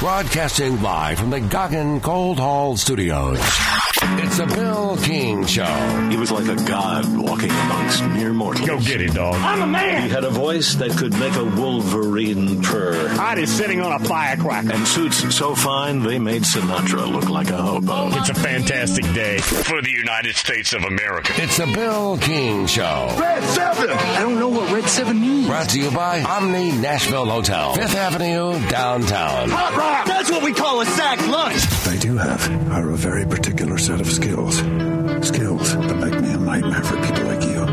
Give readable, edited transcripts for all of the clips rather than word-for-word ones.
Broadcasting live from the Goggin Gold Hall Studios. It's the Bill King Show. He was like a god walking amongst mere mortals. Go get it, dog. I'm a man. He had a voice that could make a wolverine purr. Hot is sitting on a firecracker. And suits so fine they made Sinatra look like a hobo. It's a fantastic day for the United States of America. It's the Bill King Show. Red 7. I don't know what Red 7 means. Brought to you by Omni Nashville Hotel, 5th Avenue, downtown. Hot rock. That's what we call a sack lunch. I do have are a very particular set of skills. Skills that make me a nightmare for people like you.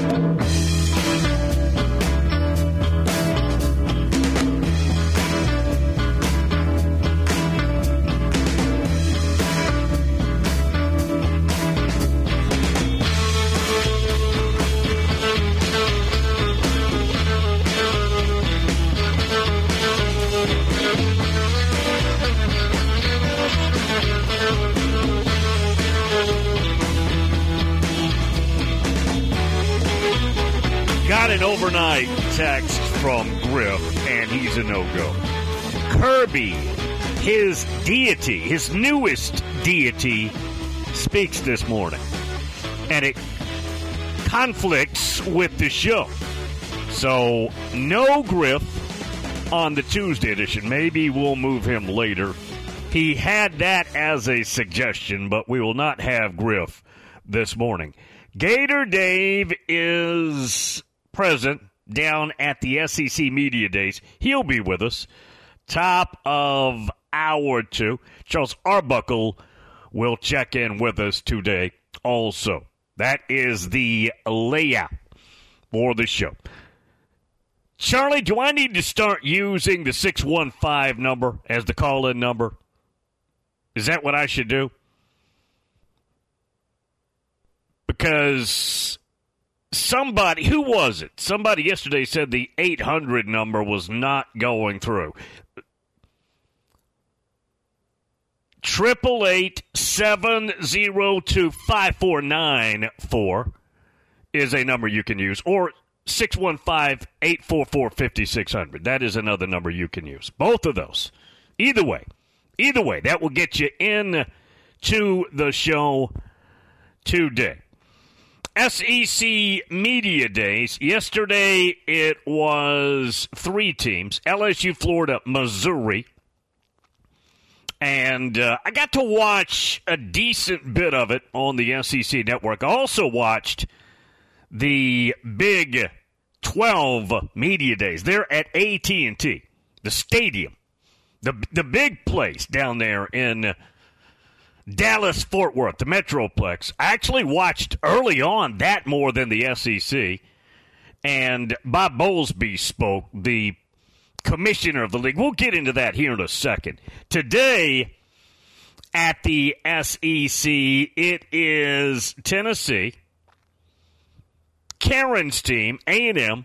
Got an overnight text from Griff, and he's a no-go. Kirby, his deity, his newest deity, speaks this morning. And it conflicts with the show. So, no Griff on the Tuesday edition. Maybe we'll move him later. He had that as a suggestion, but we will not have Griff this morning. Gator Dave is present down at the SEC Media Days. He'll be with us. Top of hour 2. Charles Arbuckle will check in with us today also. That is the layout for the show. Charlie, do I need to start using the 615 number as the call-in number? Is that what I should do? Because somebody, who was it? Somebody yesterday said the 800 number was not going through. 888-702-5494 is a number you can use. Or 615-844-5600. That is another number you can use. Both of those. Either way, that will get you in to the show today. SEC Media Days. Yesterday it was 3 teams. LSU, Florida, Missouri. And I got to watch a decent bit of it on the SEC Network. I also watched the Big 12 Media Days. They're at AT&T, the stadium, the big place down there in Dallas-Fort Worth, the Metroplex. I actually watched early on that more than the SEC. And Bob Bowlesby spoke, the commissioner of the league. We'll get into that here in a second. Today at the SEC, it is Tennessee, Karen's team, A&M,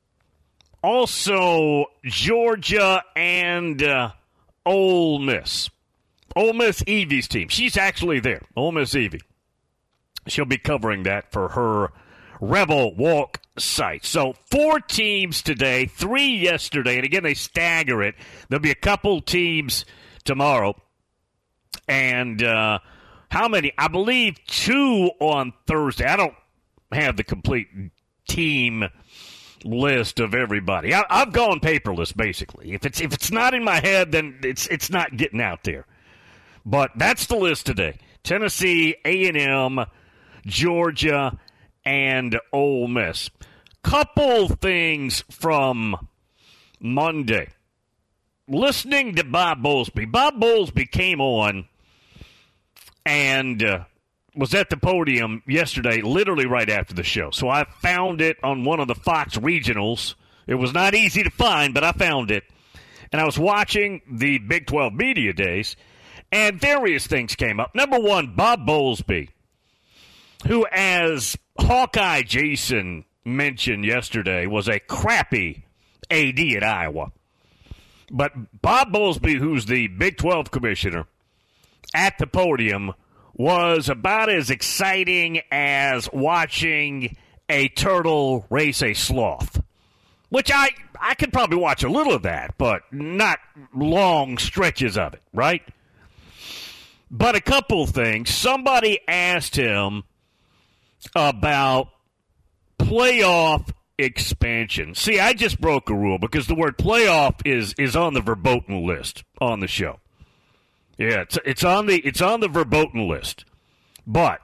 also Georgia and Ole Miss. Ole Miss Evie's team. She's actually there. Ole Miss Evie. She'll be covering that for her Rebel Walk site. So 4 teams today, 3 yesterday, and again they stagger it. There'll be a couple teams tomorrow. And how many? I believe 2 on Thursday. I don't have the complete team list of everybody. I've gone paperless, basically. If it's not in my head, then it's not getting out there. But that's the list today. Tennessee, A&M, Georgia, and Ole Miss. Couple things from Monday. Listening to Bob Bowlesby. Bob Bowlesby came on and was at the podium yesterday, literally right after the show. So I found it on one of the Fox regionals. It was not easy to find, but I found it. And I was watching the Big 12 Media Days, and various things came up. Number one, Bob Bowlesby, who, as Hawkeye Jason mentioned yesterday, was a crappy AD at Iowa. But Bob Bowlesby, who's the Big 12 commissioner, at the podium was about as exciting as watching a turtle race a sloth. which I could probably watch a little of that, but not long stretches of it, right? But a couple things. Somebody asked him about playoff expansion. See, I just broke a rule because the word playoff is on the verboten list on the show. Yeah, it's on the verboten list. But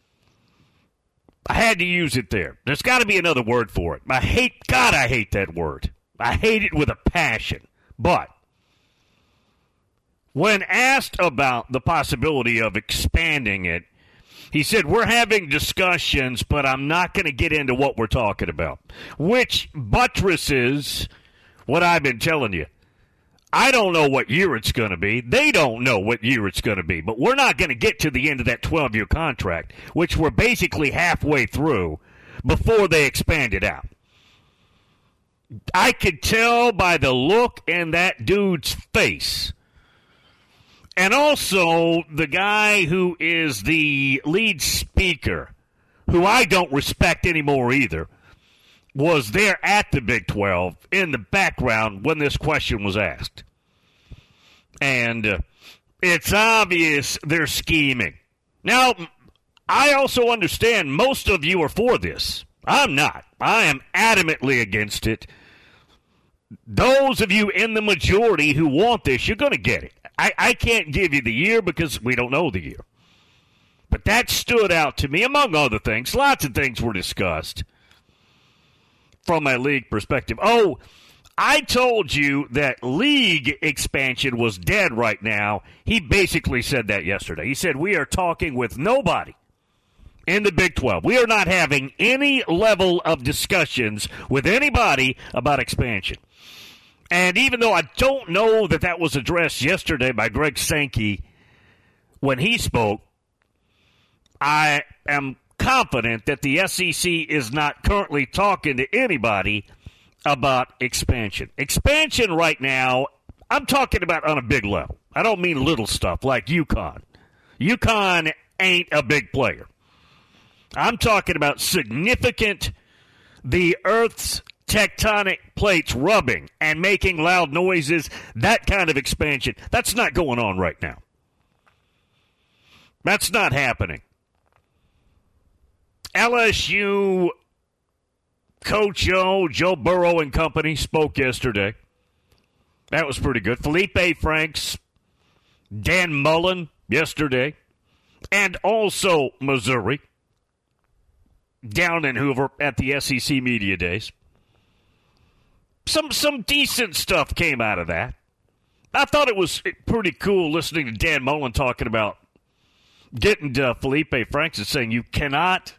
I had to use it there. There's got to be another word for it. I hate that word. I hate it with a passion. But when asked about the possibility of expanding it, he said, we're having discussions, but I'm not going to get into what we're talking about, which buttresses what I've been telling you. I don't know what year it's going to be. They don't know what year it's going to be, but we're not going to get to the end of that 12-year contract, which we're basically halfway through, before they expand it out. I could tell by the look in that dude's face. And also, the guy who is the lead speaker, who I don't respect anymore either, was there at the Big 12 in the background when this question was asked. And it's obvious they're scheming. Now, I also understand most of you are for this. I'm not. I am adamantly against it. Those of you in the majority who want this, you're going to get it. I can't give you the year because we don't know the year. But that stood out to me, among other things. Lots of things were discussed from a league perspective. Oh, I told you that league expansion was dead right now. He basically said that yesterday. He said, we are talking with nobody in the Big 12. We are not having any level of discussions with anybody about expansion. And even though I don't know that was addressed yesterday by Greg Sankey when he spoke, I am confident that the SEC is not currently talking to anybody about expansion. Expansion right now, I'm talking about on a big level. I don't mean little stuff like UConn. UConn ain't a big player. I'm talking about significant, the Earth's tectonic plates rubbing and making loud noises, that kind of expansion. That's not going on right now. That's not happening. LSU Coach Joe Burrow and company spoke yesterday. That was pretty good. Felipe Franks, Dan Mullen yesterday, and also Missouri down in Hoover at the SEC Media Days. Some decent stuff came out of that. I thought it was pretty cool listening to Dan Mullen talking about getting to Felipe Franks and saying you cannot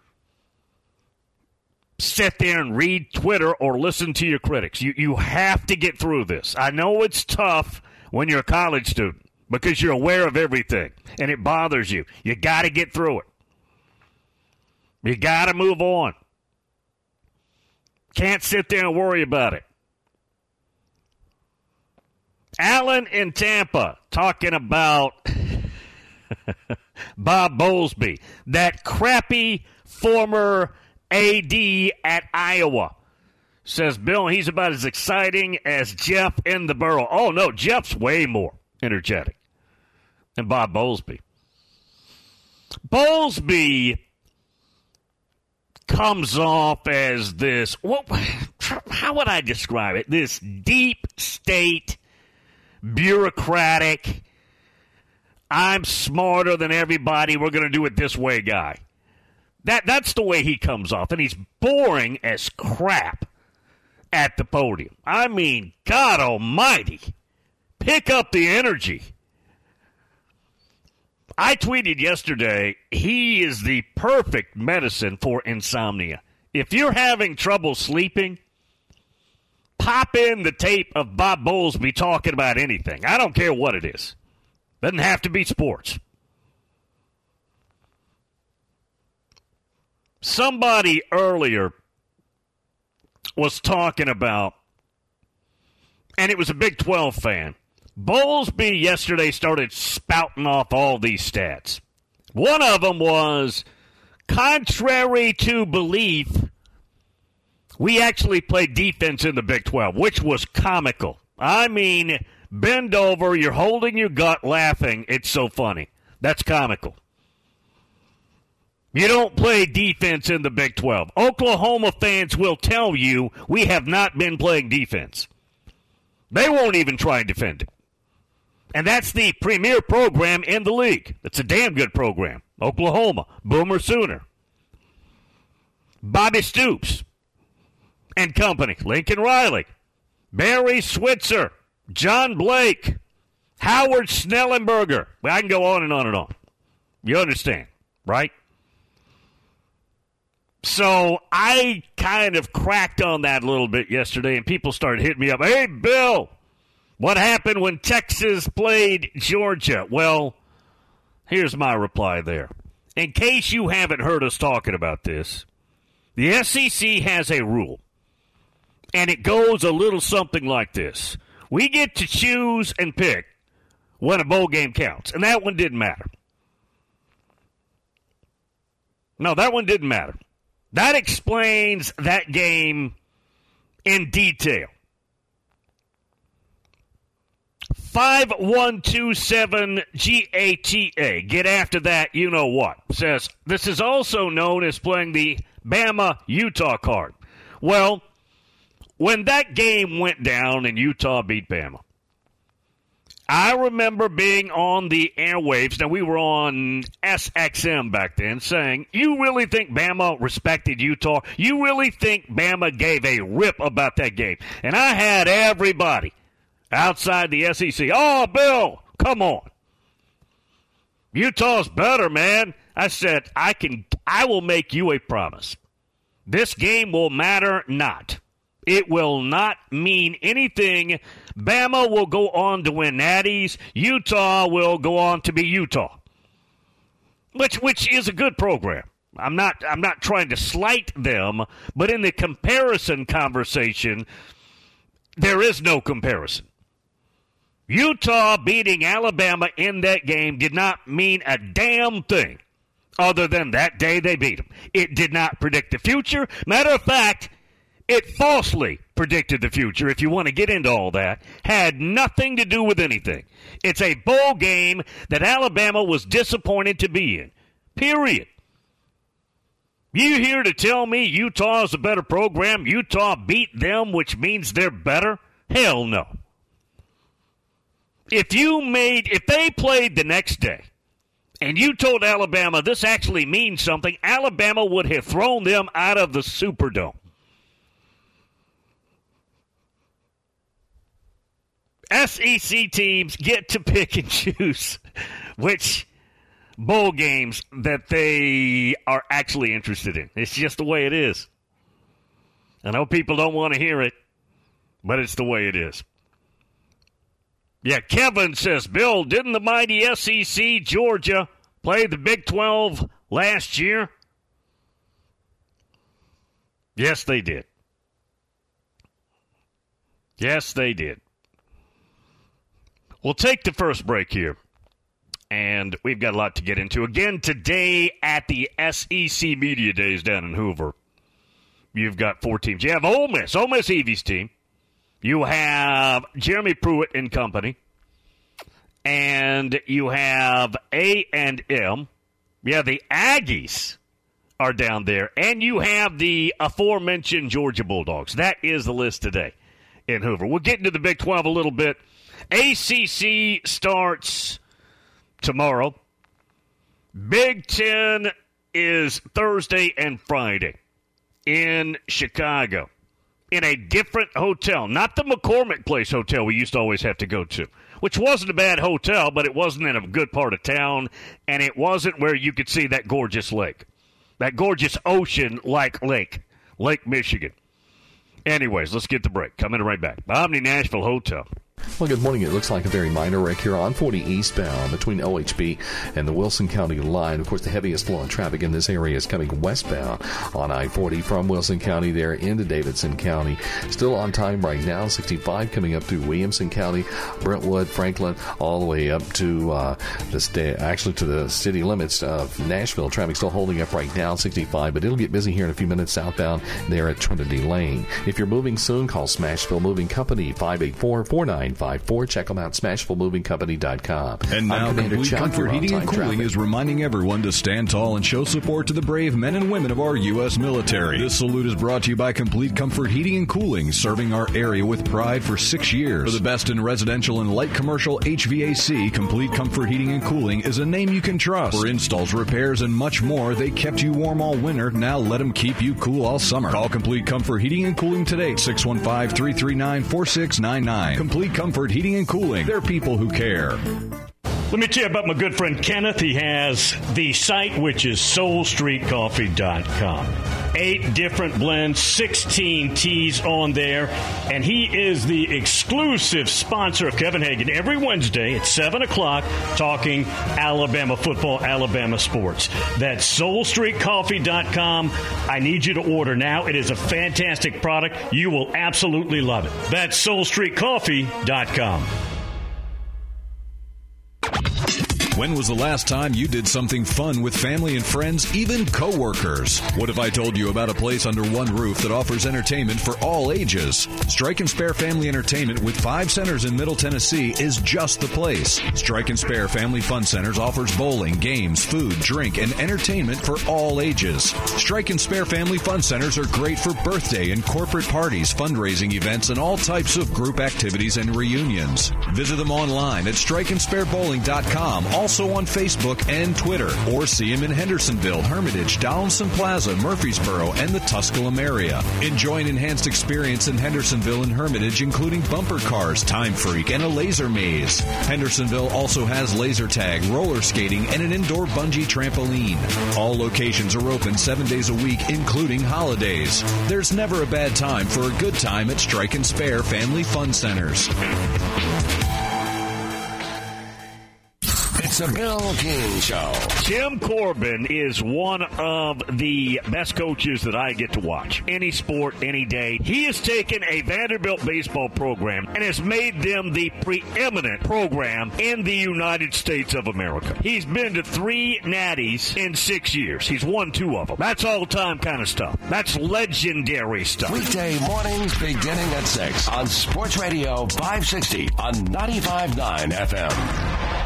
sit there and read Twitter or listen to your critics. You have to get through this. I know it's tough when you're a college student because you're aware of everything and it bothers you. You got to get through it. You got to move on. Can't sit there and worry about it. Allen in Tampa talking about Bob Bowlesby, that crappy former AD at Iowa. Says, Bill, he's about as exciting as Jeff in the Burrow. Oh, no, Jeff's way more energetic than Bob Bowlesby. Bowlesby comes off as this, how would I describe it? This deep state, bureaucratic, I'm smarter than everybody, we're going to do it this way guy. That's the way he comes off, and he's boring as crap at the podium. I mean, God almighty, pick up the energy. I tweeted yesterday, he is the perfect medicine for insomnia. If you're having trouble sleeping, pop in the tape of Bob Bowlesby talking about anything. I don't care what it is. Doesn't have to be sports. Somebody earlier was talking about, and it was a Big 12 fan, Bowlesby yesterday started spouting off all these stats. One of them was, contrary to belief, We actually played defense in the Big 12, which was comical. I mean, bend over, you're holding your gut laughing. It's so funny. That's comical. You don't play defense in the Big 12. Oklahoma fans will tell you we have not been playing defense. They won't even try and defend it. And that's the premier program in the league. It's a damn good program. Oklahoma, Boomer Sooner, Bobby Stoops and company, Lincoln Riley, Barry Switzer, John Blake, Howard Snellenberger. I can go on and on and on. You understand, right? So I kind of cracked on that a little bit yesterday, and people started hitting me up. Hey, Bill, what happened when Texas played Georgia? Well, here's my reply there. In case you haven't heard us talking about this, the SEC has a rule, and it goes a little something like this. We get to choose and pick when a bowl game counts, and that one didn't matter. No, that one didn't matter. That explains that game in detail. 5127 GATA. Get after that, you know what. Says, this is also known as playing the Bama-Utah card. Well, when that game went down and Utah beat Bama, I remember being on the airwaves, now we were on SXM back then, saying, you really think Bama respected Utah? You really think Bama gave a rip about that game? And I had everybody outside the SEC, oh, Bill, come on. Utah's better, man. I said, I will make you a promise. This game will matter not. It will not mean anything. Bama will go on to win natties. Utah will go on to be Utah, which is a good program. I'm not trying to slight them, but in the comparison conversation, there is no comparison. Utah beating Alabama in that game did not mean a damn thing other than that day they beat them. It did not predict the future. Matter of fact, it falsely predicted the future, if you want to get into all that. Had nothing to do with anything. It's a bowl game that Alabama was disappointed to be in. Period. You here to tell me Utah is a better program? Utah beat them, which means they're better? Hell no. If they played the next day, and you told Alabama this actually means something, Alabama would have thrown them out of the Superdome. SEC teams get to pick and choose which bowl games that they are actually interested in. It's just the way it is. I know people don't want to hear it, but it's the way it is. Yeah, Kevin says, Bill, didn't the mighty SEC Georgia play the Big 12 last year? Yes, they did. Yes, they did. We'll take the first break here, and we've got a lot to get into. Again, today at the SEC Media Days down in Hoover, you've got 4 teams. You have Ole Miss Evie's team. You have Jeremy Pruitt and company, and you have A&M. Yeah, the Aggies are down there, and you have the aforementioned Georgia Bulldogs. That is the list today in Hoover. We'll get into the Big 12 a little bit. ACC starts tomorrow. Big Ten is Thursday and Friday in Chicago in a different hotel. Not the McCormick Place Hotel we used to always have to go to, which wasn't a bad hotel, but it wasn't in a good part of town, and it wasn't where you could see that gorgeous lake, that gorgeous ocean-like Lake Michigan. Anyways, let's get the break. Coming right back. Omni Nashville Hotel. Well, good morning. It looks like a very minor wreck here on 40 eastbound between OHB and the Wilson County line. Of course, the heaviest flow of traffic in this area is coming westbound on I-40 from Wilson County there into Davidson County. Still on time right now, 65 coming up through Williamson County, Brentwood, Franklin, all the way up to to the city limits of Nashville. Traffic still holding up right now, 65, but it'll get busy here in a few minutes southbound there at Trinity Lane. If you're moving soon, call Smashville Moving Company, 584-4954. Check them out, SmashvilleMovingCompany.com. And now, Complete Comfort Heating and Cooling is reminding everyone to stand tall and show support to the brave men and women of our U.S. military. This salute is brought to you by Complete Comfort Heating and Cooling, serving our area with pride for 6 years. For the best in residential and light commercial HVAC, Complete Comfort Heating and Cooling is a name you can trust. For installs, repairs, and much more, they kept you warm all winter. Now let them keep you cool all summer. Call Complete Comfort Heating and Cooling today, 615-339-4699. Complete Comfort Heating and Cooling. They're people who care. Let me tell you about my good friend Kenneth. He has the site, which is SoulStreetCoffee.com. 8 different blends, 16 teas on there, and he is the exclusive sponsor of Kevin Hagan every Wednesday at 7 o'clock talking Alabama football, Alabama sports. That's SoulStreetCoffee.com. I need you to order now. It is a fantastic product. You will absolutely love it. That's SoulStreetCoffee.com. When was the last time you did something fun with family and friends, even coworkers? What if I told you about a place under one roof that offers entertainment for all ages? Strike and Spare Family Entertainment with 5 centers in Middle Tennessee is just the place. Strike and Spare Family Fun Centers offers bowling, games, food, drink, and entertainment for all ages. Strike and Spare Family Fun Centers are great for birthday and corporate parties, fundraising events, and all types of group activities and reunions. Visit them online at strikeandsparebowling.com. Also on Facebook and Twitter, or see him in Hendersonville, Hermitage, Donaldson Plaza, Murfreesboro, and the Tusculum area. Enjoy an enhanced experience in Hendersonville and Hermitage, including bumper cars, Time Freak, and a laser maze. Hendersonville also has laser tag, roller skating, and an indoor bungee trampoline. All locations are open 7 days a week, including holidays. There's never a bad time for a good time at Strike and Spare Family Fun Centers. It's a Bill King Show. Jim Corbin is one of the best coaches that I get to watch. Any sport, any day. He has taken a Vanderbilt baseball program and has made them the preeminent program in the United States of America. He's been to 3 natties in 6 years. He's won 2 of them. That's all-time kind of stuff. That's legendary stuff. Weekday mornings beginning at 6 on Sports Radio 560 on 95.9 FM.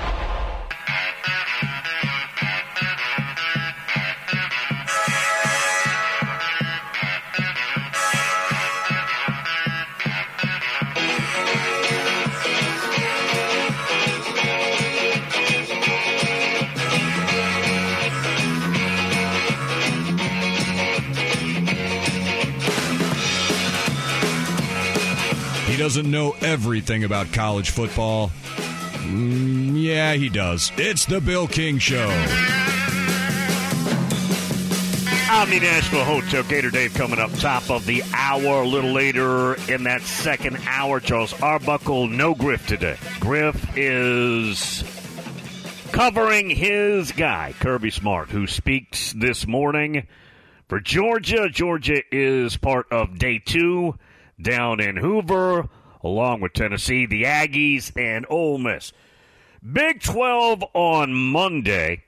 He doesn't know everything about college football. Yeah, he does. It's the Bill King Show. Omni Nashville Hotel, Gator Dave coming up top of the hour. A little later in that second hour, Charles Arbuckle, no Griff today. Griff is covering his guy, Kirby Smart, who speaks this morning for Georgia. Georgia is part of day 2 down in Hoover, along with Tennessee, the Aggies, and Ole Miss. Big 12 on Monday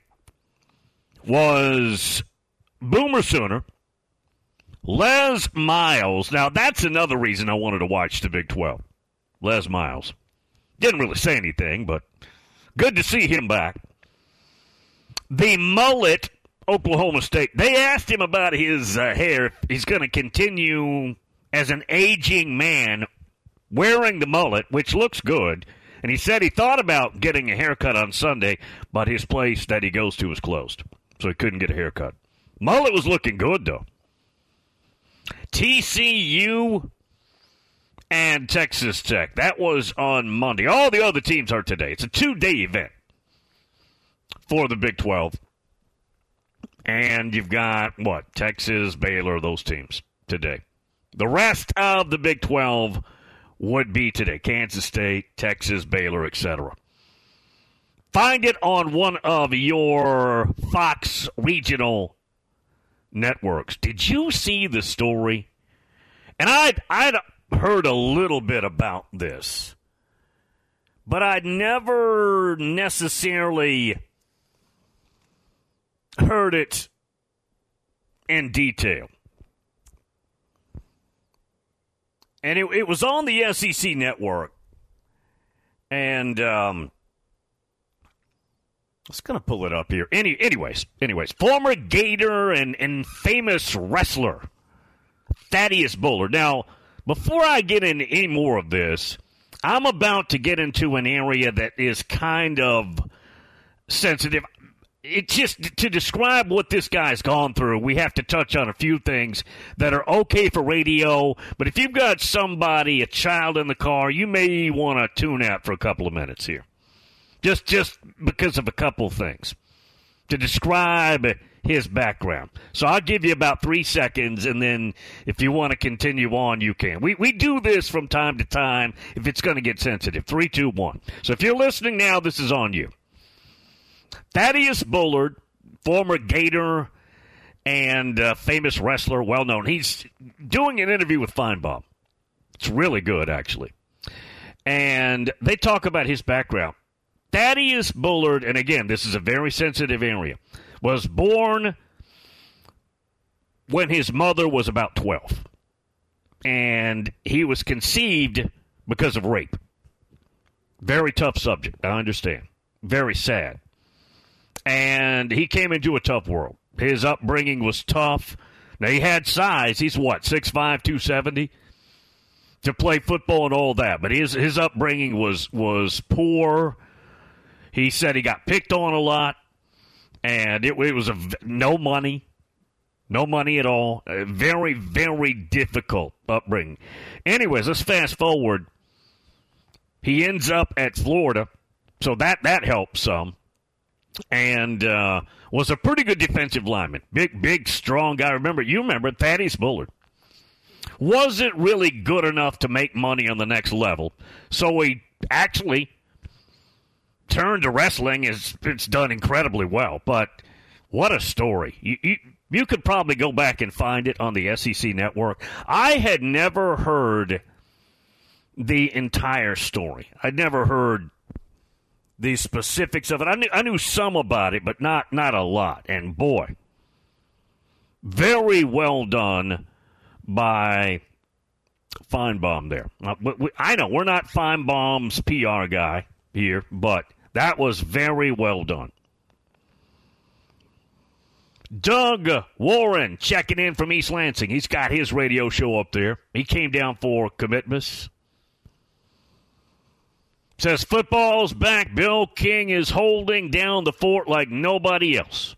was Boomer Sooner, Les Miles. Now, that's another reason I wanted to watch the Big 12. Les Miles. Didn't really say anything, but good to see him back. The mullet, Oklahoma State. They asked him about his hair, if he's going to continue as an aging man wearing the mullet, which looks good. And he said he thought about getting a haircut on Sunday, but his place that he goes to is closed, so he couldn't get a haircut. Mullet was looking good, though. TCU and Texas Tech. That was on Monday. All the other teams are today. It's a 2-day event for the Big 12. And you've got, Texas, Baylor, those teams today. The rest of the Big 12 would be today. Kansas State, Texas, Baylor, etc. Find it on one of your Fox regional networks. Did you see the story? And I'd heard a little bit about this, but I'd never necessarily heard it in detail. And it was on the SEC network. And I was going to pull it up here. Anyways, former Gator and famous wrestler Thaddeus Bullard. Now, before I get into any more of this, I'm about to get into an area that is kind of sensitive. It's just to describe what this guy's gone through, we have to touch on a few things that are okay for radio. But if you've got somebody, a child in the car, you may want to tune out for a couple of minutes here. Just because of a couple of things to describe his background. So I'll give you about 3 seconds, and then if you want to continue on, you can. We do this from time to time if it's going to get sensitive. 3, 2, 1. So if you're listening now, this is on you. Thaddeus Bullard, former Gator and famous wrestler, well-known. He's doing an interview with Feinbaum. It's really good, actually. And they talk about his background. Thaddeus Bullard, and again, this is a very sensitive area, was born when his mother was about 12. And he was conceived because of rape. Very tough subject, I understand. Very sad. And he came into a tough world. His upbringing was tough. Now, he had size. He's what, 6'5", 270? To play football and all that. But his upbringing was poor. He said he got picked on a lot. And it was no money. No money at all. A very, very difficult upbringing. Anyways, let's fast forward. He ends up at Florida. So that helps some. And was a pretty good defensive lineman. Big, strong guy. You remember Thaddeus Bullard. Wasn't really good enough to make money on the next level. So he actually turned to wrestling. It's done incredibly well. But what a story. You could probably go back and find it on the SEC network. I had never heard the entire story. I'd never heard the specifics of it. I knew some about it, but not a lot. And boy, very well done by Feinbaum there. I know we're not Feinbaum's PR guy here, but that was very well done. Doug Warren checking in from East Lansing. He's got his radio show up there. He came down for commitments. Says football's back. Bill King is holding down the fort like nobody else.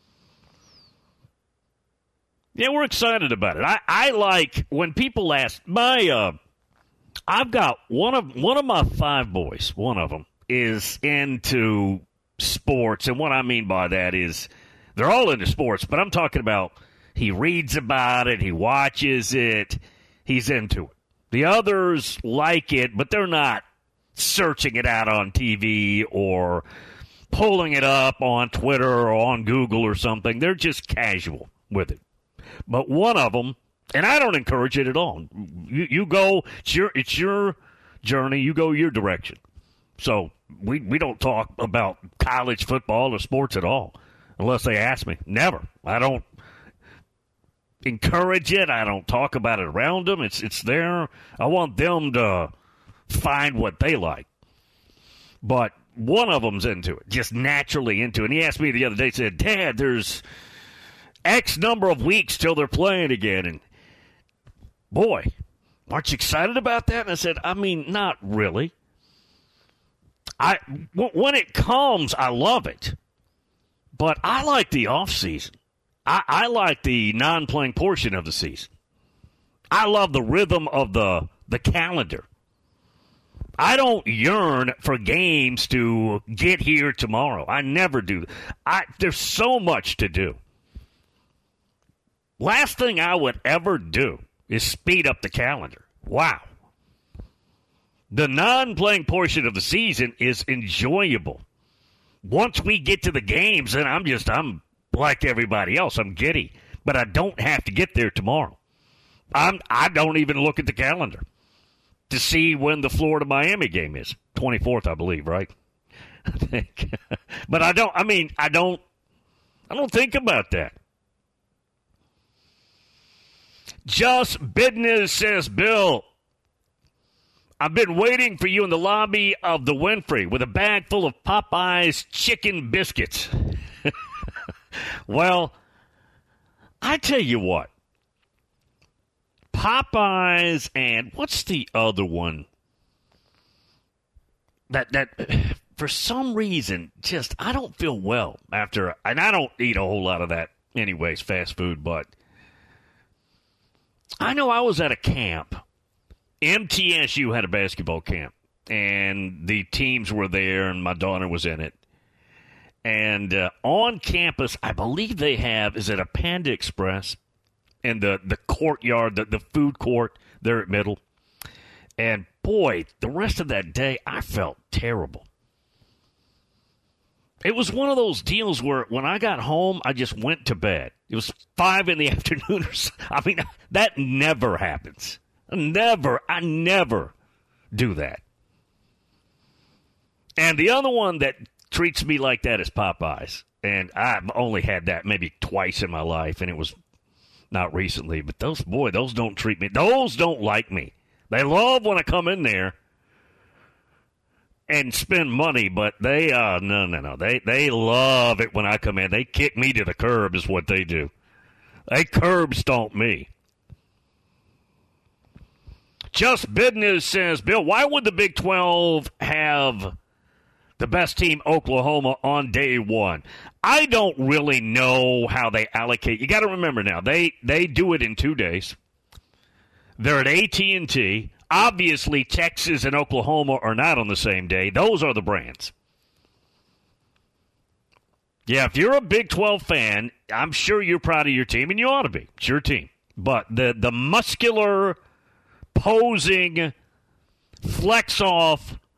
Yeah, we're excited about it. I like when people ask I've got one of my 5 boys. One of them is into sports, and what I mean by that is they're all into sports. But I'm talking about he reads about it, he watches it, he's into it. The others like it, but they're not searching it out on TV or pulling it up on Twitter or on Google or something. They're just casual with it. But one of them, and I don't encourage it at all. You go, it's your journey. You go your direction. So we don't talk about college football or sports at all unless they ask me. Never. I don't encourage it. I don't talk about it around them. It's there. I want them to find what they like. But one of them's into it, just naturally into it. And he asked me the other day, said, Dad, there's X number of weeks till they're playing again. And boy, aren't you excited about that? And I said, I mean, not really. When it comes, I love it. But I like the off season. I like the non-playing portion of the season. I love the rhythm of the calendar. I don't yearn for games to get here tomorrow. I never do. There's so much to do. Last thing I would ever do is speed up the calendar. Wow. The non-playing portion of the season is enjoyable. Once we get to the games, then I'm like everybody else. I'm giddy. But I don't have to get there tomorrow. I don't even look at the calendar to see when the Florida-Miami game is. 24th, I believe, right? I think. But I don't think about that. Just Business says, Bill, I've been waiting for you in the lobby of the Winfrey with a bag full of Popeye's chicken biscuits. Well, I tell you what. Popeye's and what's the other one? That for some reason, just I don't feel well after, and I don't eat a whole lot of that anyways, fast food, but I know I was at a camp. MTSU had a basketball camp, and the teams were there, and my daughter was in it. And on campus, I believe they have, is it a Panda Express in the courtyard, the food court there at Middle. And, boy, the rest of that day, I felt terrible. It was one of those deals where when I got home, I just went to bed. It was 5 in the afternoon or so. I mean, that never happens. I never do that. And the other one that treats me like that is Popeyes. And I've only had that maybe twice in my life, and it was not recently. But those don't treat me. Those don't like me. They love when I come in there and spend money, but they, no. They love it when I come in. They kick me to the curb is what they do. They curb stomp me. Just Business says, Bill, why would the Big 12 have the best team, Oklahoma, on day one? I don't really know how they allocate. You got to remember now, they do it in 2 days. They're at AT&T. Obviously, Texas and Oklahoma are not on the same day. Those are the brands. Yeah, if you're a Big 12 fan, I'm sure you're proud of your team, and you ought to be. It's your team. But the muscular, posing, flex-off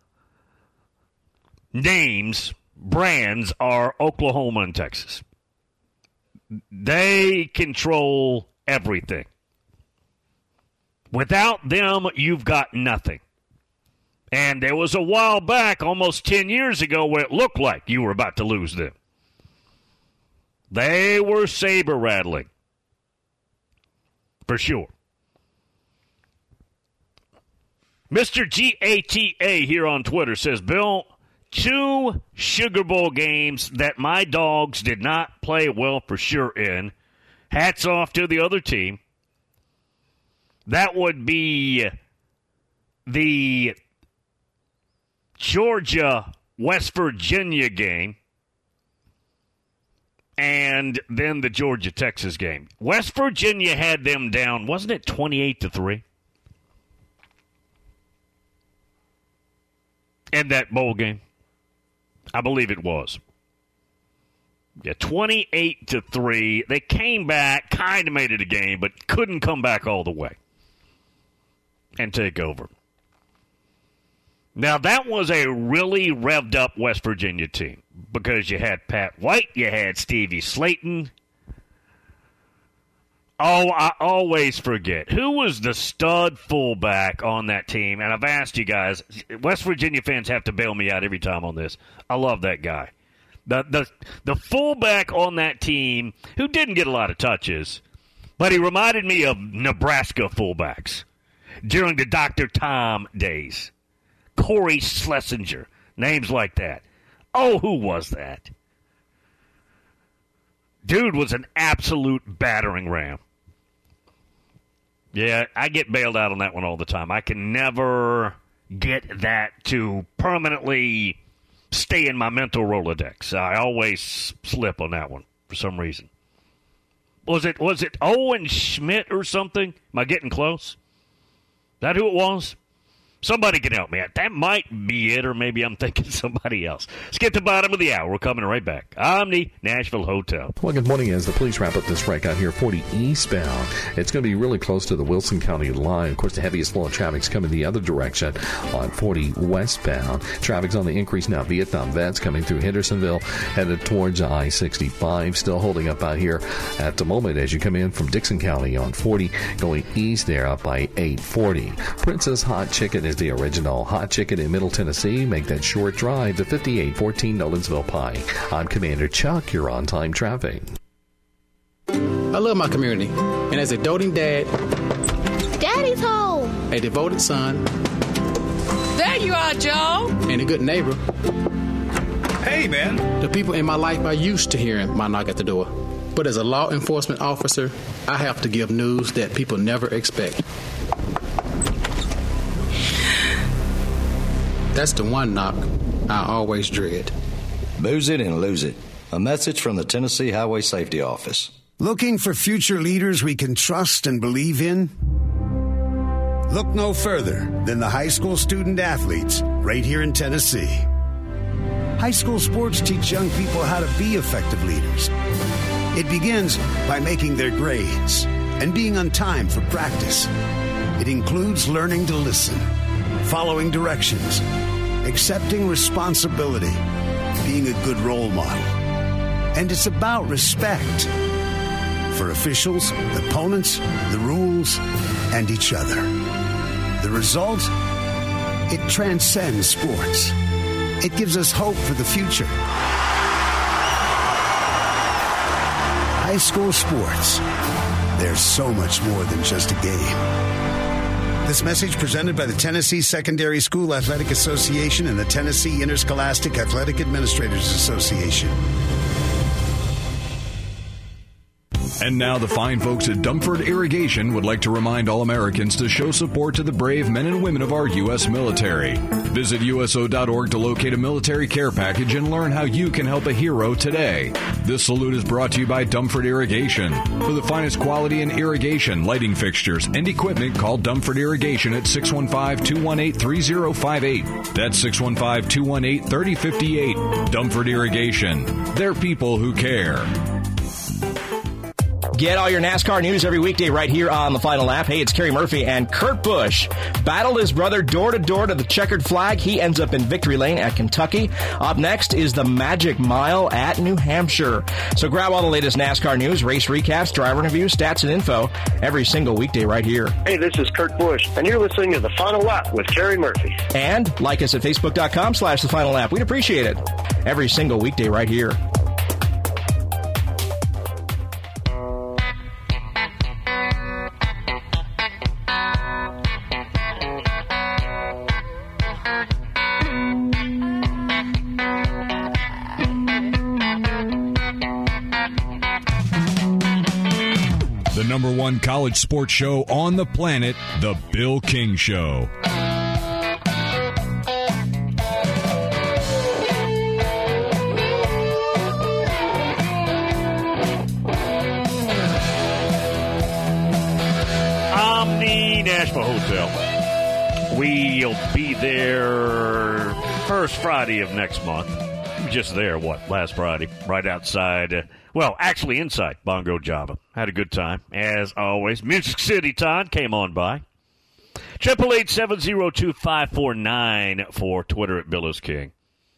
names, brands are Oklahoma and Texas. They control everything. Without them, you've got nothing. And there was a while back, almost 10 years ago, where it looked like you were about to lose them. They were saber-rattling. For sure. Mr. GATA here on Twitter says, Bill, 2 Sugar Bowl games that my dogs did not play well for sure in. Hats off to the other team. That would be the Georgia-West Virginia game and then the Georgia-Texas game. West Virginia had them down, wasn't it 28-3? In that bowl game? I believe it was. Yeah, 28-3. They came back, kind of made it a game, but couldn't come back all the way and take over. Now, that was a really revved up West Virginia team because you had Pat White, you had Stevie Slayton. Oh, I always forget. Who was the stud fullback on that team? And I've asked you guys, West Virginia fans have to bail me out every time on this. I love that guy. The fullback on that team, who didn't get a lot of touches, but he reminded me of Nebraska fullbacks during the Dr. Tom days. Corey Schlesinger, names like that. Oh, who was that? Dude was an absolute battering ram. Yeah, I get bailed out on that one all the time. I can never get that to permanently stay in my mental Rolodex. I always slip on that one for some reason. Was it Owen Schmidt or something? Am I getting close? Is that who it was? Somebody can help me out. That might be it, or maybe I'm thinking somebody else. Let's get to the bottom of the hour. We're coming right back. Omni Nashville Hotel. Well, good morning. As the police wrap up this wreck out here, 40 eastbound, it's going to be really close to the Wilson County line. Of course, the heaviest flow of traffic's coming the other direction on 40 westbound. Traffic's on the increase now. Vietnam Vets coming through Hendersonville, headed towards I-65. Still holding up out here at the moment as you come in from Dixon County on 40, going east there up by 840. Princess Hot Chicken is the original hot chicken in Middle Tennessee. Make that short drive to 5814 Nolensville Pike. I'm Commander Chuck. You're on time traffic. I love my community, and as a doting dad, Daddy's home, a devoted son, there you are, Joe, and a good neighbor. Hey, man. The people in my life are used to hearing my knock at the door. But as a law enforcement officer, I have to give news that people never expect. That's the one knock I always dread. Booze it and lose it. A message from the Tennessee Highway Safety Office. Looking for future leaders we can trust and believe in? Look no further than the high school student athletes right here in Tennessee. High school sports teach young people how to be effective leaders. It begins by making their grades and being on time for practice. It includes learning to listen, following directions, accepting responsibility, being a good role model. And it's about respect for officials, opponents, the rules, and each other. The result? It transcends sports. It gives us hope for the future. High school sports. There's so much more than just a game. This message presented by the Tennessee Secondary School Athletic Association and the Tennessee Interscholastic Athletic Administrators Association. And now the fine folks at Dumford Irrigation would like to remind all Americans to show support to the brave men and women of our U.S. military. Visit USO.org to locate a military care package and learn how you can help a hero today. This salute is brought to you by Dumford Irrigation. For the finest quality in irrigation, lighting fixtures, and equipment, call Dumford Irrigation at 615-218-3058. That's 615-218-3058. Dumford Irrigation. They're people who care. Get all your NASCAR news every weekday right here on The Final Lap. Hey, it's Kerry Murphy, and Kurt Busch battled his brother door-to-door to the checkered flag. He ends up in victory lane at Kentucky. Up next is the Magic Mile at New Hampshire. So grab all the latest NASCAR news, race recaps, driver interviews, stats, and info every single weekday right here. Hey, this is Kurt Busch, and you're listening to The Final Lap with Kerry Murphy. And like us at Facebook.com/The Final Lap. We'd appreciate it. Every single weekday right here. The number one college sports show on the planet, The Bill King Show. Omni Nashville Hotel. We'll be there first Friday of next month. Just there, last Friday, right outside, actually inside Bongo Java. Had a good time, as always. Music City Todd came on by. 888-702-5494 for Twitter at Bill is King.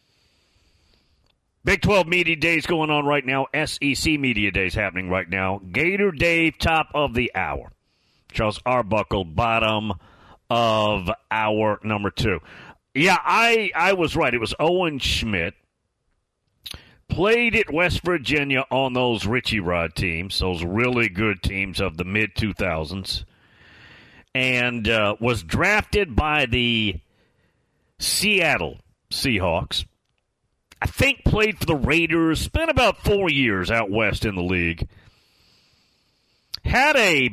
Big 12 Media Days going on right now. SEC Media Days happening right now. Gator Dave, top of the hour. Charles Arbuckle, bottom of hour number 2. Yeah, I was right. It was Owen Schmidt. Played at West Virginia on those Richie Rod teams, those really good teams of the mid-2000s, and was drafted by the Seattle Seahawks. I think played for the Raiders, spent about 4 years out west in the league. Had a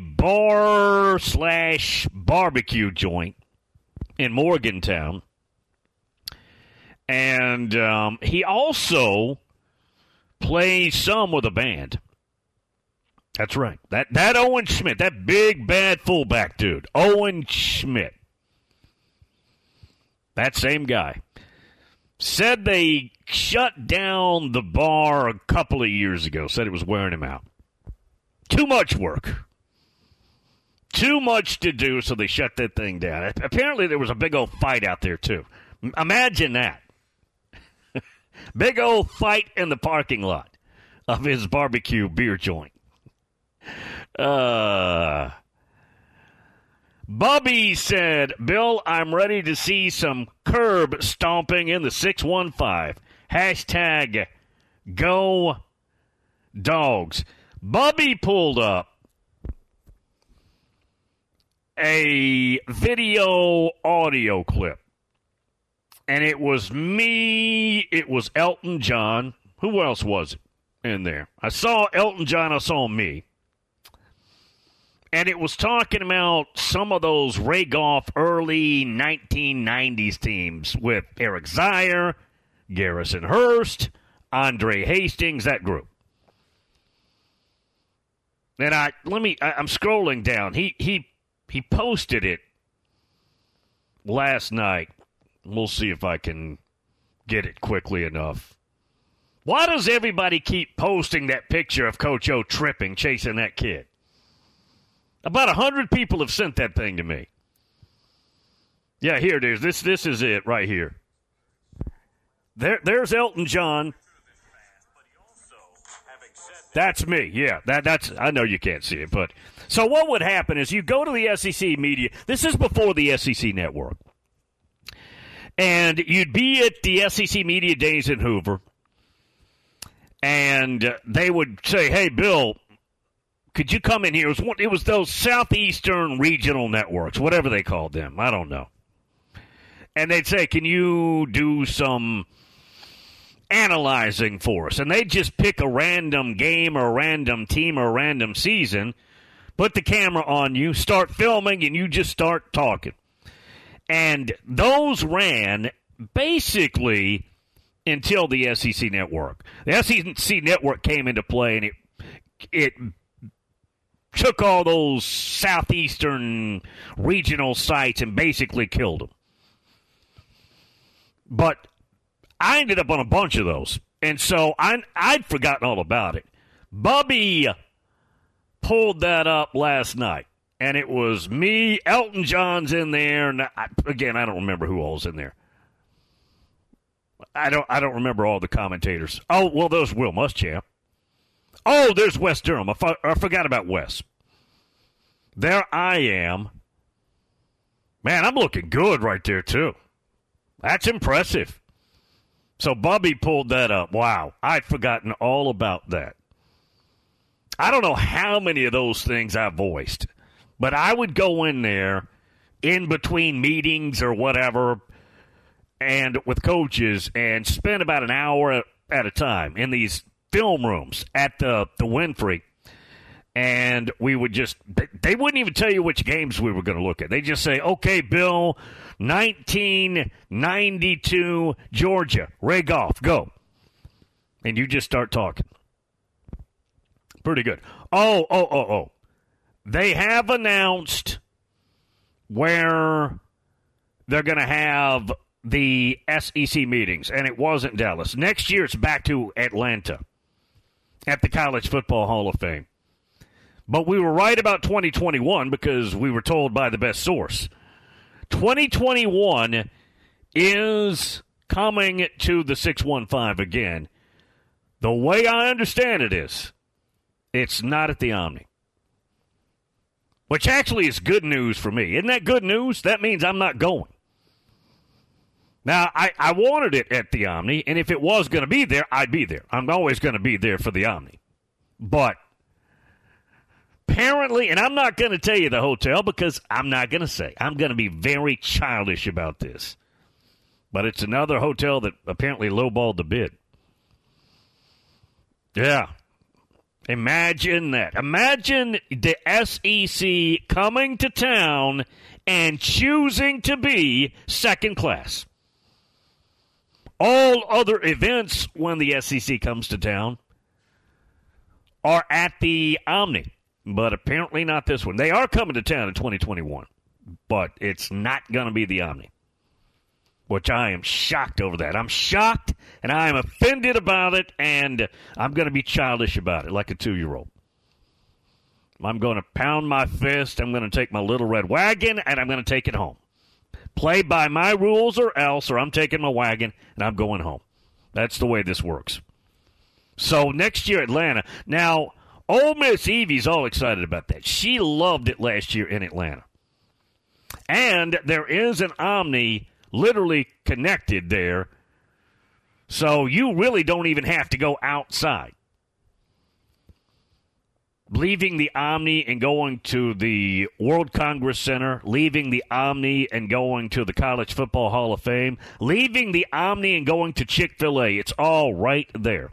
bar/barbecue joint in Morgantown, and he also play some with a band. That's right. That Owen Schmidt, that big, bad fullback dude, Owen Schmidt. that same guy, said they shut down the bar a couple of years ago, said it was wearing him out. Too much work. Too much to do, so they shut that thing down. Apparently there was a big old fight out there, too. Imagine that. Big old fight in the parking lot of his barbecue beer joint. Bubby said, Bill, I'm ready to see some curb stomping in the 615. Hashtag go dogs. Bubby pulled up a video audio clip. And it was me, it was Elton John. Who else was it in there? I saw Elton John, I saw me. And it was talking about some of those Ray Goff early 1990s teams with Eric Zier, Garrison Hurst, Andre Hastings, that group. And I'm scrolling down. He posted it last night. We'll see if I can get it quickly enough. Why does everybody keep posting that picture of Coach O tripping, chasing that kid? About 100 people have sent that thing to me. Yeah, here it is. This is it right here. There's Elton John. That's me. Yeah, that's. I know you can't see it, but so what would happen is you go to the SEC media. This is before the SEC network, and you'd be at the SEC media days in Hoover, and they would say, "Hey, Bill, could you come in here?" It was those Southeastern regional networks, whatever they called them. I don't know. And they'd say, "Can you do some analyzing for us?" And they'd just pick a random game or a random team or a random season, put the camera on you, start filming, and you just start talking. And those ran basically until the SEC network. The SEC network came into play, and it took all those Southeastern regional sites and basically killed them. But I ended up on a bunch of those, and so I'd forgotten all about it. Bubby pulled that up last night, and it was me, Elton John's in there, and I don't remember who all was in there. I don't remember all the commentators. Oh, well, there's Will Muschamp. Oh, there's Wes Durham. I forgot about Wes. There I am. Man, I'm looking good right there, too. That's impressive. So Bubby pulled that up. Wow, I'd forgotten all about that. I don't know how many of those things I voiced, but I would go in there in between meetings or whatever and with coaches and spend about an hour at a time in these film rooms at the Winfrey. And we would just – they wouldn't even tell you which games we were going to look at. They just say, okay, Bill, 1992 Georgia, Ray Goff, go. And you just start talking. Pretty good. Oh. They have announced where they're going to have the SEC meetings, and it wasn't Dallas. Next year it's back to Atlanta at the College Football Hall of Fame. But we were right about 2021 because we were told by the best source. 2021 is coming to the 615 again. The way I understand it is, it's not at the Omni. Which actually is good news for me. Isn't that good news? That means I'm not going. Now, I wanted it at the Omni, and if it was going to be there, I'd be there. I'm always going to be there for the Omni. But apparently, and I'm not going to tell you the hotel because I'm not going to say. I'm going to be very childish about this. But it's another hotel that apparently lowballed the bid. Yeah. Imagine that. Imagine the SEC coming to town and choosing to be second class. All other events when the SEC comes to town are at the Omni. But apparently not this one. They are coming to town in 2021, but it's not going to be the Omni. which I am shocked over that. I'm shocked, and I am offended about it, and I'm going to be childish about it like a 2-year-old. I'm going to pound my fist. I'm going to take my little red wagon, and I'm going to take it home. Play by my rules or else, or I'm taking my wagon, and I'm going home. That's the way this works. So next year, Atlanta. Now, Ole Miss Evie's all excited about that. She loved it last year in Atlanta. And there is an Omni literally connected there, so you really don't even have to go outside. Leaving the Omni and going to the World Congress Center, leaving the Omni and going to the College Football Hall of Fame, leaving the Omni and going to Chick-fil-A, it's all right there.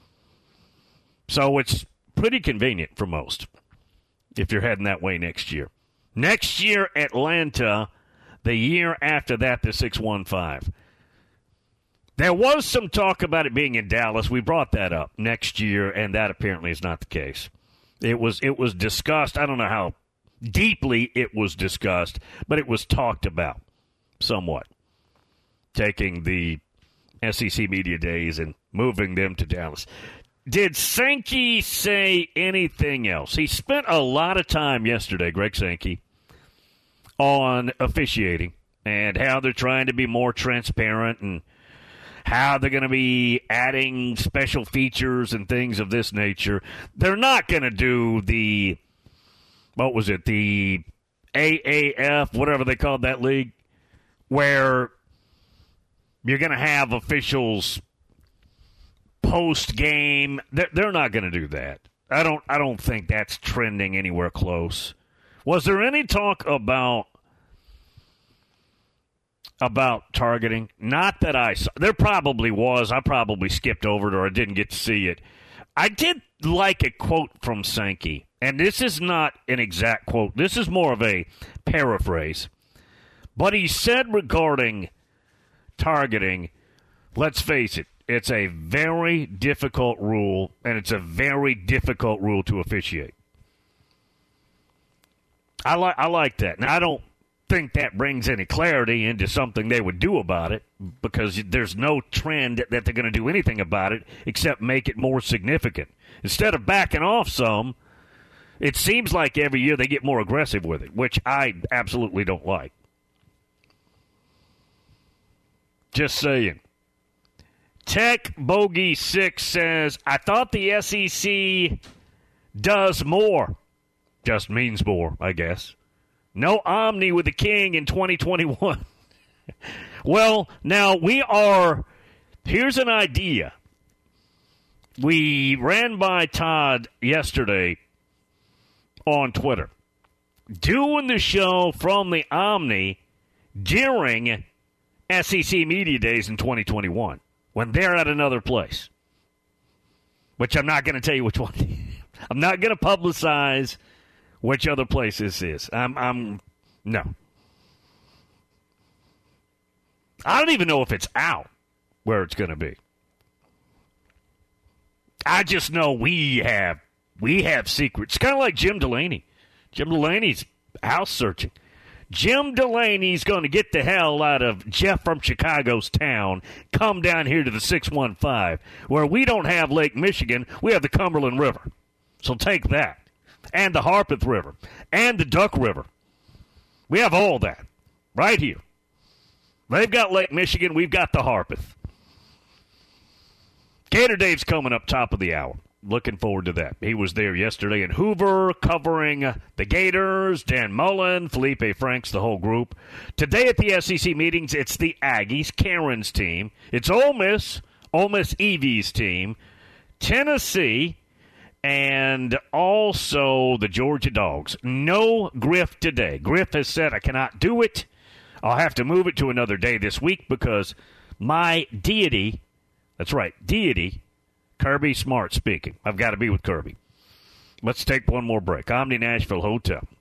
So it's pretty convenient for most if you're heading that way next year. Next year, Atlanta. The year after that, the 615. There was some talk about it being in Dallas. We brought that up next year, and that apparently is not the case. It was discussed. I don't know how deeply it was discussed, but it was talked about somewhat. Taking the SEC Media Days and moving them to Dallas. Did Sankey say anything else? He spent a lot of time yesterday, Greg Sankey, on officiating and how they're trying to be more transparent and how they're going to be adding special features and things of this nature. They're not going to do the AAF, whatever they called that league, where you're going to have officials post-game. They're not going to do that. I don't think that's trending anywhere close. Was there any talk about targeting? Not that I saw. There probably was. I probably skipped over it or I didn't get to see it. I did like a quote from Sankey, and this is not an exact quote. This is more of a paraphrase. But he said regarding targeting, let's face it, it's a very difficult rule, and it's a very difficult rule to officiate. I like that. Now, I don't think that brings any clarity into something they would do about it, because there's no trend that they're going to do anything about it except make it more significant. Instead of backing off some, it seems like every year they get more aggressive with it, which I absolutely don't like. Just saying. Tech Bogey 6 says, I thought the SEC does more. Just means more, I guess. No Omni with the King in 2021. Well, now here's an idea. We ran by Todd yesterday on Twitter. Doing the show from the Omni during SEC Media Days in 2021 when they're at another place. Which I'm not going to tell you which one. I'm not going to publicize which other place this is. No. I don't even know if it's out where it's going to be. I just know we have secrets. Kind of like Jim Delaney. Jim Delaney's house searching. Jim Delaney's going to get the hell out of Jeff from Chicago's town, come down here to the 615, where we don't have Lake Michigan, we have the Cumberland River. So take that. And the Harpeth River. And the Duck River. We have all that right here. They've got Lake Michigan, we've got the Harpeth. Gator Dave's coming up top of the hour. Looking forward to that. He was there yesterday in Hoover covering the Gators, Dan Mullen, Felipe Franks, the whole group. Today at the SEC meetings, it's the Aggies, Karen's team. It's Ole Miss Evie's team, Tennessee, and also the Georgia Dogs. No Griff today. Griff has said, I cannot do it. I'll have to move it to another day this week because my deity, that's right, deity, Kirby Smart speaking. I've got to be with Kirby. Let's take one more break. Omni Nashville Hotel.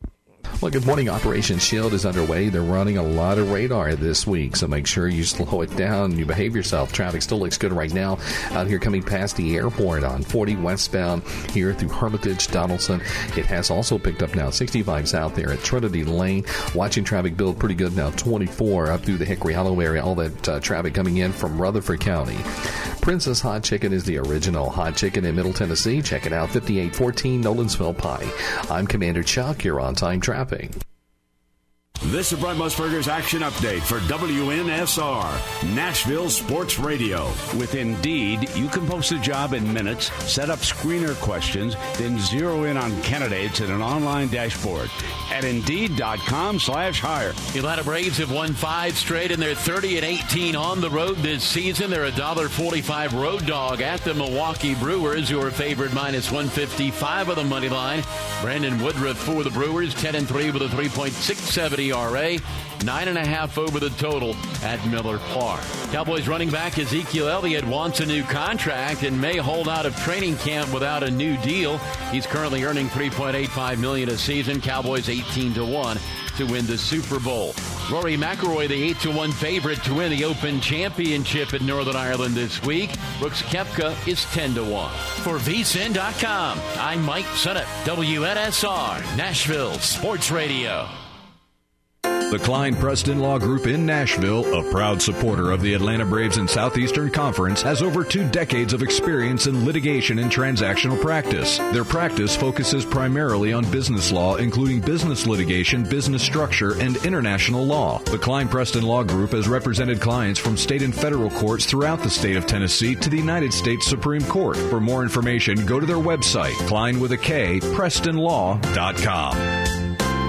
Well, good morning. Operation Shield is underway. They're running a lot of radar this week, so make sure you slow it down and you behave yourself. Traffic still looks good right now out here coming past the airport on 40 westbound here through Hermitage, Donaldson. It has also picked up now 65 south there at Trinity Lane. Watching traffic build pretty good now, 24 up through the Hickory Hollow area. All that traffic coming in from Rutherford County. Princess Hot Chicken is the original hot chicken in Middle Tennessee. Check it out, 5814 Nolensville Pike. I'm Commander Chuck. You're on time traffic. This is Brett Musburger's Action Update for WNSR, Nashville Sports Radio. With Indeed, you can post a job in minutes, set up screener questions, then zero in on candidates in an online dashboard at Indeed.com/hire. Atlanta Braves have won 5 straight, and they're 30-18 on the road this season. They're a $1.45 road dog at the Milwaukee Brewers, who are favored -155 of the money line. Brandon Woodruff for the Brewers, 10-3 with a 3.67 ERA, 9.5 over the total at Miller Park. Cowboys running back Ezekiel Elliott wants a new contract and may hold out of training camp without a new deal. He's currently earning $3.85 million a season. Cowboys 18-1 to win the Super Bowl. Rory McIlroy, the 8-1 favorite to win the Open Championship in Northern Ireland this week. Brooks Koepka is 10-1. For VSiN.com, I'm Mike Sennett, WNSR, Nashville Sports Radio. The Klein Preston Law Group in Nashville, a proud supporter of the Atlanta Braves and Southeastern Conference, has over 2 decades of experience in litigation and transactional practice. Their practice focuses primarily on business law, including business litigation, business structure, and international law. The Klein Preston Law Group has represented clients from state and federal courts throughout the state of Tennessee to the United States Supreme Court. For more information, go to their website, Klein with a K, PrestonLaw.com.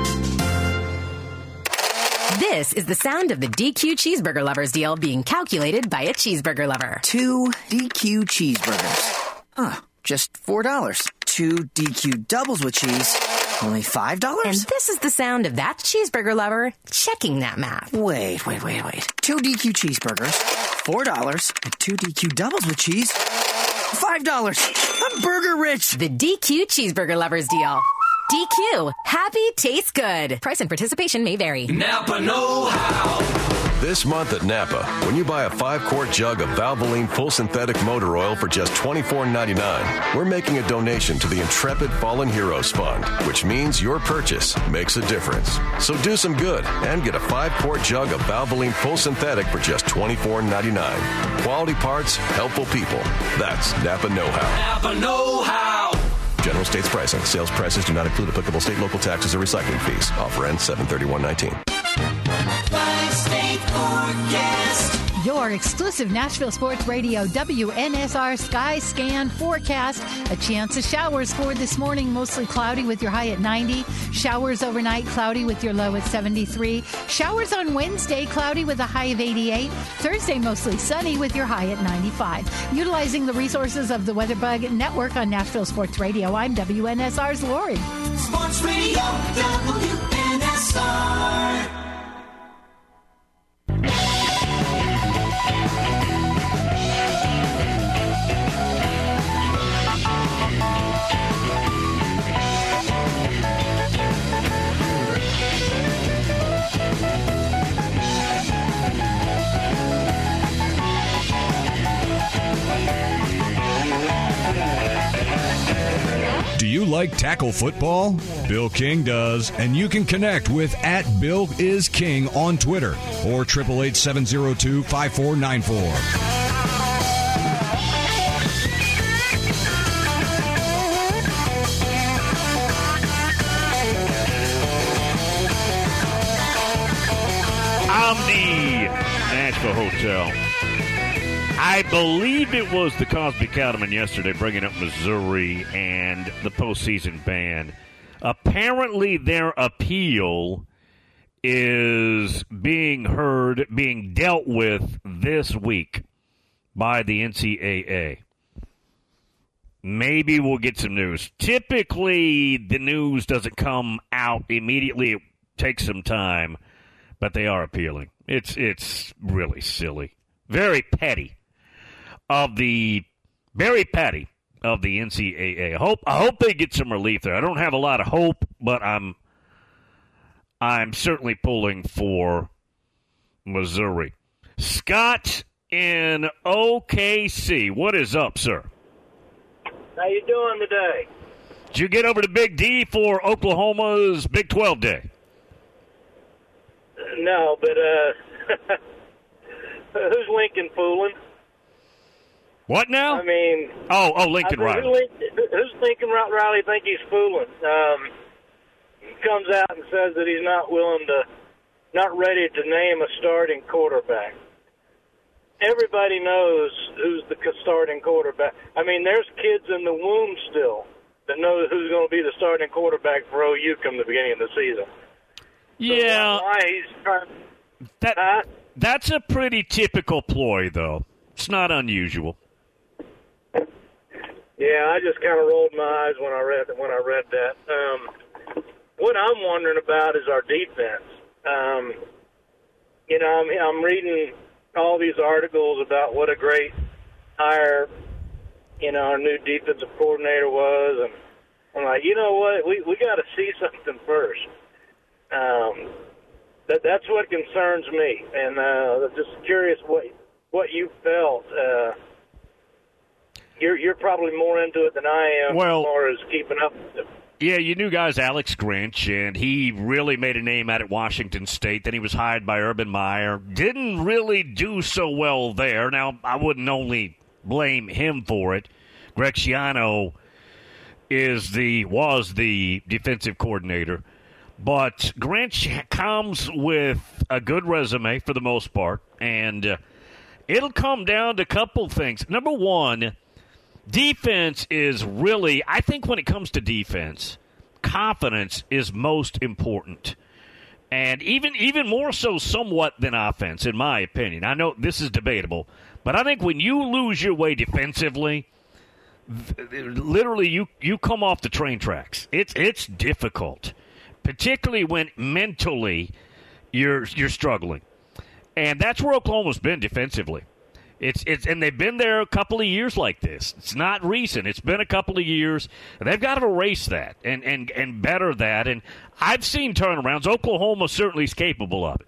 This is the sound of the DQ Cheeseburger Lovers deal being calculated by a cheeseburger lover. 2 DQ cheeseburgers. Just $4. 2 DQ doubles with cheese. Only $5? And this is the sound of that cheeseburger lover checking that math. Wait. 2 DQ cheeseburgers, $4, and 2 DQ doubles with cheese, $5. I'm burger rich. The DQ Cheeseburger Lovers deal. DQ. Happy tastes good. Price and participation may vary. Napa know-how. This month at Napa, when you buy a 5-quart jug of Valvoline Full Synthetic Motor Oil for just $24.99, we're making a donation to the Intrepid Fallen Heroes Fund, which means your purchase makes a difference. So do some good and get a 5-quart jug of Valvoline Full Synthetic for just $24.99. Quality parts, helpful people. That's Napa know-how. Napa know-how. General States pricing. Sales prices do not include applicable state, local taxes, or recycling fees. Offer ends 7/31/19. State forecast. Your exclusive Nashville Sports Radio WNSR Sky Scan forecast. A chance of showers for this morning, mostly cloudy with your high at 90. Showers overnight, cloudy with your low at 73. Showers on Wednesday, cloudy with a high of 88. Thursday, mostly sunny with your high at 95. Utilizing the resources of the WeatherBug Network on Nashville Sports Radio, I'm WNSR's Lori. Sports Radio WNSR. Do you like tackle football? Bill King does, and you can connect with @BillIsKing on Twitter or 888-702-5494. Omni Nashville Hotel. I believe it was the Cosby Cattlemen yesterday bringing up Missouri and the postseason ban. Apparently their appeal is being dealt with this week by the NCAA. Maybe we'll get some news. Typically, the news doesn't come out immediately. It takes some time, but they are appealing. It's really silly. Very petty of the NCAA. I hope they get some relief there. I don't have a lot of hope, but I'm I'm certainly pulling for Missouri. Scott in OKC. What is up, sir? How you doing today? Did you get over to Big D for Oklahoma's Big 12 Day? No, but who's Lincoln fooling? What now? I mean... Oh, Lincoln Riley. Who's Lincoln Riley think he's fooling? He comes out and says that he's not ready to name a starting quarterback. Everybody knows who's the starting quarterback. I mean, there's kids in the womb still that know who's going to be the starting quarterback for OU come the beginning of the season. Yeah. So why he's trying... That's a pretty typical ploy, though. It's not unusual. Yeah, I just kind of rolled my eyes when I read that. What I'm wondering about is our defense. I'm reading all these articles about what a great hire, our new defensive coordinator was, and I'm like, you know what, we got to see something first. That's what concerns me, and I'm just curious what you felt. You're probably more into it than I am as far as keeping up with it. Yeah, you knew guys Alex Grinch, and he really made a name out at Washington State. Then he was hired by Urban Meyer. Didn't really do so well there. Now, I wouldn't only blame him for it. Greg Schiano was the defensive coordinator. But Grinch comes with a good resume for the most part, and it'll come down to a couple things. Number one, defense is really, I think when it comes to defense, confidence is most important. And even more so somewhat than offense, in my opinion. I know this is debatable, but I think when you lose your way defensively, literally you come off the train tracks. It's difficult, particularly when mentally you're struggling. And that's where Oklahoma's been defensively. And they've been there a couple of years like this. It's not recent. It's been a couple of years. They've got to erase that and better that. And I've seen turnarounds. Oklahoma certainly is capable of it.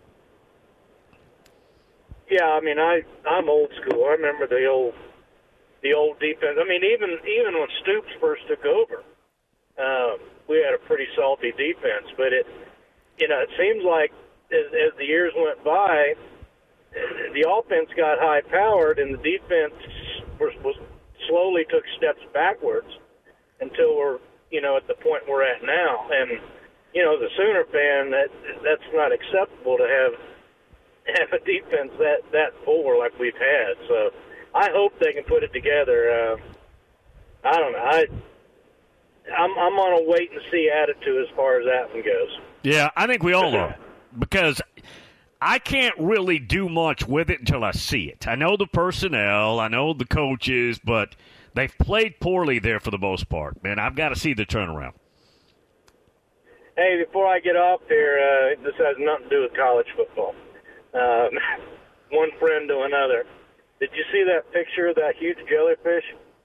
Yeah, I mean, I'm old school. I remember the old defense. I mean, even when Stoops first took over, we had a pretty salty defense. But it seems like as the years went by, the offense got high-powered, and the defense was slowly took steps backwards until we're, at the point we're at now. And, as a Sooner fan, that's not acceptable to have a defense that poor like we've had. So I hope they can put it together. I don't know. I'm on a wait-and-see attitude as far as that one goes. Yeah, I think we all are, because I can't really do much with it until I see it. I know the personnel, I know the coaches, but they've played poorly there for the most part, and I've got to see the turnaround. Hey, before I get off here, this has nothing to do with college football. One friend to another. Did you see that picture of that huge jellyfish?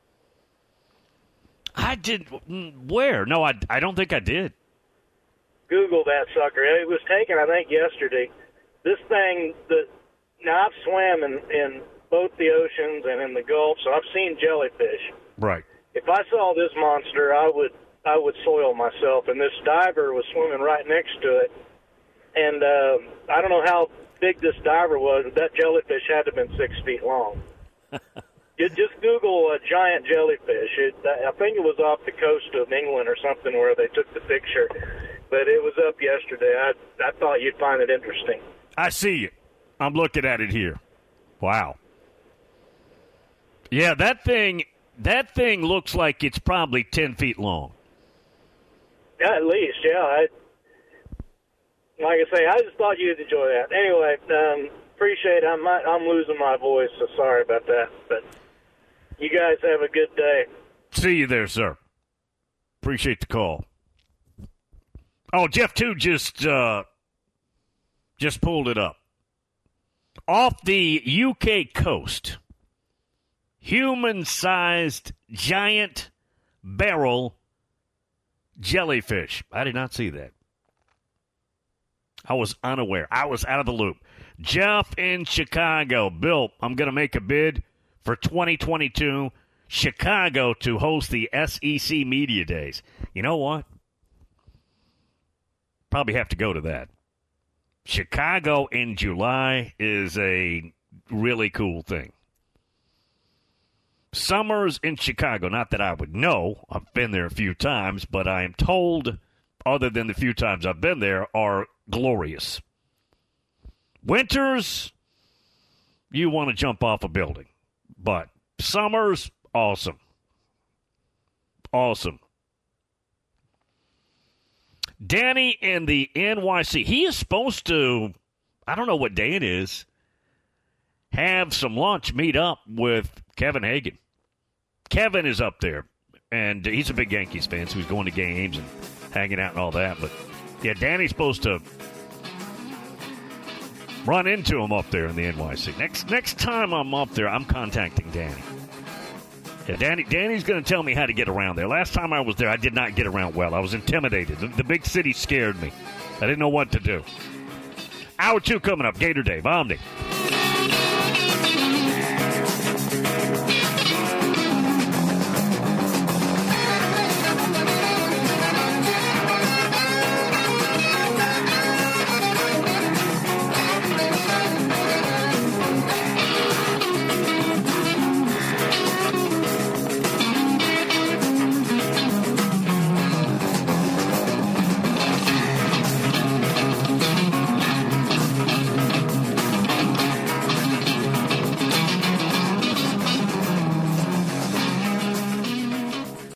I did. Where? No, I don't think I did. Google that sucker. It was taken, I think, yesterday. This thing, now I've swam in both the oceans and in the Gulf, so I've seen jellyfish. Right. If I saw this monster, I would soil myself. And this diver was swimming right next to it. And I don't know how big this diver was, but that jellyfish had to have been 6 feet long. Just Google a giant jellyfish. I think it was off the coast of England or something where they took the picture. But it was up yesterday. I thought you'd find it interesting. I see it. I'm looking at it here. Wow. Yeah, that thing looks like it's probably 10 feet long. Yeah, at least, yeah. Like I say, I just thought you'd enjoy that. Anyway, appreciate it. I'm losing my voice, so sorry about that. But you guys have a good day. See you there, sir. Appreciate the call. Oh, Jeff, too, just pulled it up. Off the UK coast, human-sized giant barrel jellyfish. I did not see that. I was unaware. I was out of the loop. Jeff in Chicago. Bill, I'm going to make a bid for 2022 Chicago to host the SEC Media Days. You know what? Probably have to go to that. Chicago in July is a really cool thing. Summers in Chicago, not that I would know. I've been there a few times, but I am told, other than the few times I've been there, are glorious. Winters, you want to jump off a building. But summers, awesome. Awesome. Danny in the NYC, he is supposed to, I don't know what day it is, have some lunch, meet up with Kevin Hagan. Kevin is up there, and he's a big Yankees fan, so he's going to games and hanging out and all that. But, yeah, Danny's supposed to run into him up there in the NYC. Next time I'm up there, I'm contacting Danny. Yeah, Danny's going to tell me how to get around there. Last time I was there, I did not get around well. I was intimidated. The big city scared me. I didn't know what to do. Hour 2 coming up. Gator Dave, Omni.